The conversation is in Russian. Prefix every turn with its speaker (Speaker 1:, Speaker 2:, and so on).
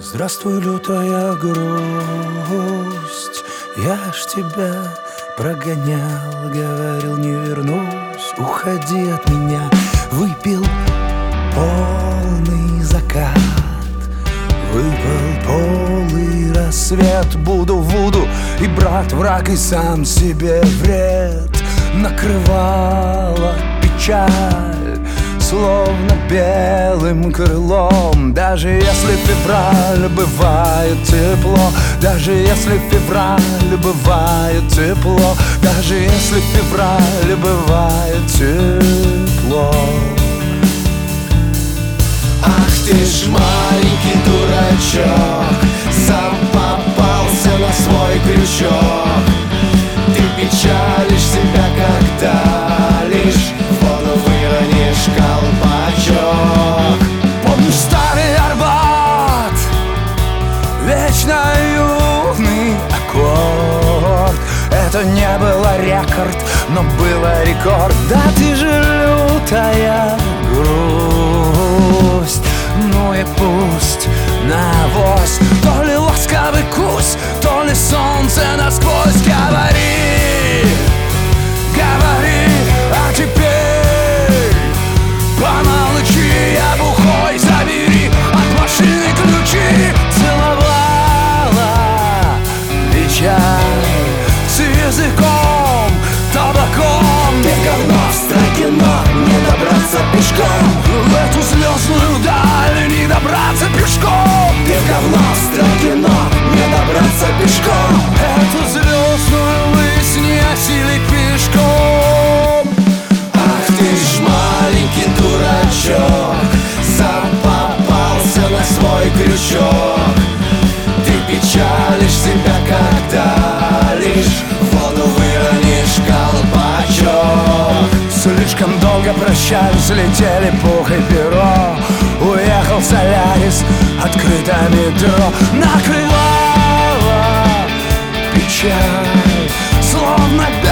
Speaker 1: Здравствуй, лютая грусть, я ж тебя прогонял, говорил, не вернусь, уходи от меня. Выпил полный закат, выпал полый рассвет. Буду вуду и брат, враг и сам себе вред. Накрывала печаль, словно белым крылом. Даже если февраль бывает тепло, даже если февраль бывает тепло, даже если февраль бывает тепло.
Speaker 2: Ах ты ж маленький дурачок, сам попался на свой крючок. Ты печалишь себя, когда лишь в воду выронишь колпачок.
Speaker 1: Помнишь старый Арбат, вечно юный аккорд. Это не было рекорд, но было рекорд. Да ты же лютая грусть, ну и пусть навоз. То ли ласковый кусь, то ли солнце насквозь. Говори, говори, а теперь помолчи, я бухой, забери от машины ключи. Целовала печаль с языком, табаком.
Speaker 2: Ты говно в строке, но не добраться пешком.
Speaker 1: В эту звездную даль не добраться пешком.
Speaker 2: Ты говно в строке, но не добраться пешком.
Speaker 1: Эту звездную высь не осилить пешком.
Speaker 2: Ах ты ж маленький дурачок, сам попался на свой крючок. Ты печалишь себя, когда лишь в воду выронишь колпачок.
Speaker 1: Слишком долго прощались, летели пух и перо. Уехал Солярис, открыто метро. Накрывала печаль, словно